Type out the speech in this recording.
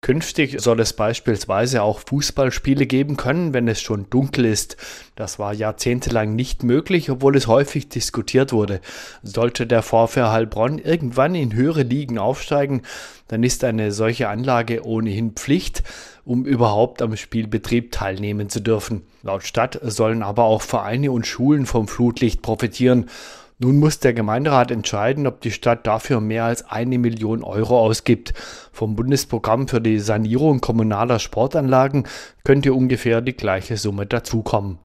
Künftig soll es beispielsweise auch Fußballspiele geben können, wenn es schon dunkel ist. Das war jahrzehntelang nicht möglich, obwohl es häufig diskutiert wurde. Sollte der VfR Heilbronn irgendwann in höhere Ligen aufsteigen, dann ist eine solche Anlage ohnehin Pflicht, um überhaupt am Spielbetrieb teilnehmen zu dürfen. Laut Stadt sollen aber auch Vereine und Schulen vom Flutlicht profitieren. Nun muss der Gemeinderat entscheiden, ob die Stadt dafür mehr als 1 Million Euro ausgibt. Vom Bundesprogramm für die Sanierung kommunaler Sportanlagen könnte ungefähr die gleiche Summe dazukommen.